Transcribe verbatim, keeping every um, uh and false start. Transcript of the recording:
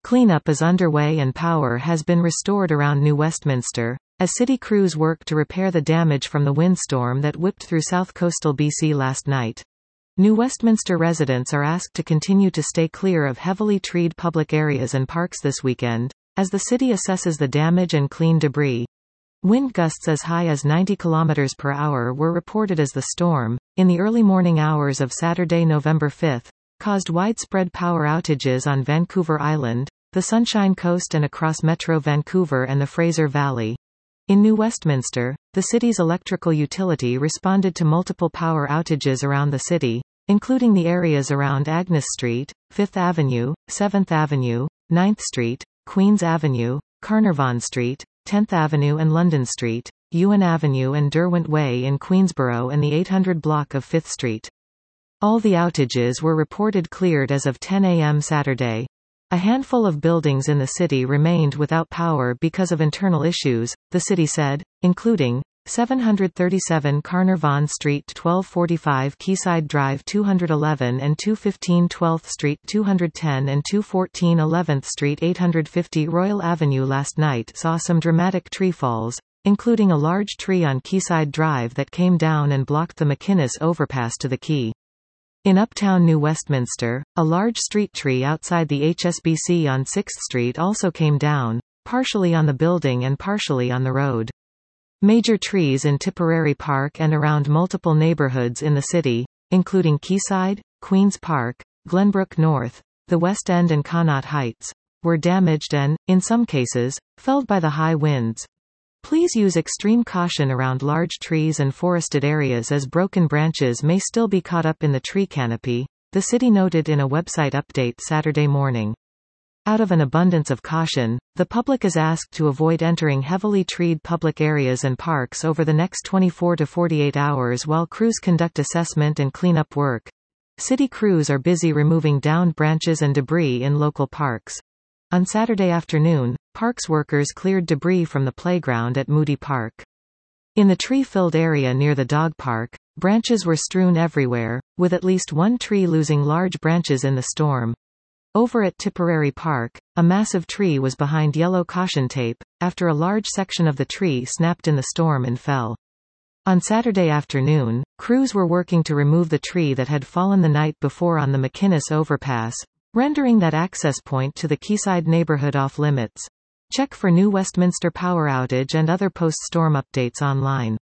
Cleanup is underway and power has been restored around New Westminster, as city crews work to repair the damage from the windstorm that whipped through south coastal B C last night. New Westminster residents are asked to continue to stay clear of heavily treed public areas and parks this weekend, as the city assesses the damage and clean debris. Wind gusts as high as ninety kilometers per hour were reported as the storm, in the early morning hours of Saturday, November fifth, caused widespread power outages on Vancouver Island, the Sunshine Coast and across Metro Vancouver and the Fraser Valley. In New Westminster, the city's electrical utility responded to multiple power outages around the city, including the areas around Agnes Street, Fifth Avenue, seventh Avenue, ninth Street, Queens Avenue, Carnarvon Street, tenth Avenue and London Street, Ewan Avenue and Derwent Way in Queensborough and the eight hundred block of Fifth Street. All the outages were reported cleared as of ten a m Saturday. A handful of buildings in the city remained without power because of internal issues, the city said, including seven thirty-seven Carnarvon Street, twelve forty-five Quayside Drive, two eleven and two fifteen twelfth Street, two ten and two fourteen eleventh Street, eight fifty Royal Avenue. Last night saw some dramatic tree falls, including a large tree on Quayside Drive that came down and blocked the McInnes overpass to the quay. In uptown New Westminster, a large street tree outside the H S B C on sixth Street also came down, partially on the building and partially on the road. Major trees in Tipperary Park and around multiple neighborhoods in the city, including Quayside, Queen's Park, Glenbrook North, the West End and Connaught Heights, were damaged and, in some cases, felled by the high winds. Please use extreme caution around large trees and forested areas as broken branches may still be caught up in the tree canopy, the city noted in a website update Saturday morning. Out of an abundance of caution, the public is asked to avoid entering heavily treed public areas and parks over the next twenty-four to forty-eight hours while crews conduct assessment and cleanup work. City crews are busy removing downed branches and debris in local parks. On Saturday afternoon, parks workers cleared debris from the playground at Moody Park. In the tree-filled area near the dog park, branches were strewn everywhere, with at least one tree losing large branches in the storm. Over at Tipperary Park, a massive tree was behind yellow caution tape, after a large section of the tree snapped in the storm and fell. On Saturday afternoon, crews were working to remove the tree that had fallen the night before on the McInnes overpass, rendering that access point to the Quayside neighborhood off limits. Check for New Westminster power outage and other post-storm updates online.